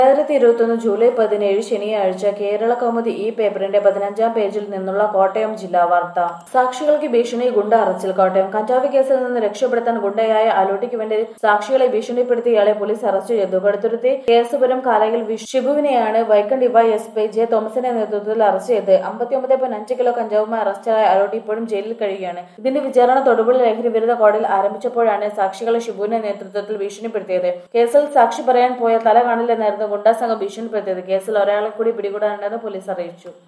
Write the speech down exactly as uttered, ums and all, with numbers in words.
രണ്ടായിരത്തി ഇരുപത്തൊന്ന് ജൂലൈ പതിനേഴ് ശനിയാഴ്ച കേരള കൗമുദി ഈ പേപ്പറിന്റെ പതിനഞ്ചാം പേജിൽ നിന്നുള്ള കോട്ടയം ജില്ലാ വാർത്ത. സാക്ഷികൾക്ക് ഭീഷണി, ഗുണ്ട അറസ്റ്റിൽ. കോട്ടയം കഞ്ചാവ് കേസിൽ നിന്ന് രക്ഷപ്പെടുത്താൻ ഗുണ്ടയായ അലോട്ടിക്ക് വേണ്ടി സാക്ഷികളെ ഭീഷണിപ്പെടുത്തി ഇയാളെ പോലീസ് അറസ്റ്റ് ചെയ്തു. കടുത്തുരുത്തി കേസുപുരം കാലയിൽ ഷിബുവിനെയാണ് വൈക്കം ഡിവൈഎസ്പി ജെ തോമസിന്റെ നേതൃത്വത്തിൽ അറസ്റ്റ് ചെയ്തത്. അമ്പത്തിയൊമ്പത് പോയിന്റ് അഞ്ച് കിലോ കഞ്ചാവുമായി അറസ്റ്റിലായ അലോട്ടി ഇപ്പോഴും ജയിലിൽ കഴിയുകയാണ്. ഇതിന്റെ വിചാരണ തൊടുപുഴ ലഹരി വിരുദ്ധ കോടതിയിൽ ആരംഭിച്ചപ്പോഴാണ് സാക്ഷികളെ ഷിബുവിന്റെ നേതൃത്വത്തിൽ ഭീഷണിപ്പെടുത്തിയത്. കേസിൽ സാക്ഷി പറയാൻ പോയാൽ തല കാണില്ലെന്നായിരുന്നു ഗുണ്ടാ സംഘം ഭീഷണിപ്പെടുത്തിയത്. കേസിൽ ഒരാളെ കൂടി പിടികൂടാനുണ്ടെന്ന് പോലീസ് അറിയിച്ചു.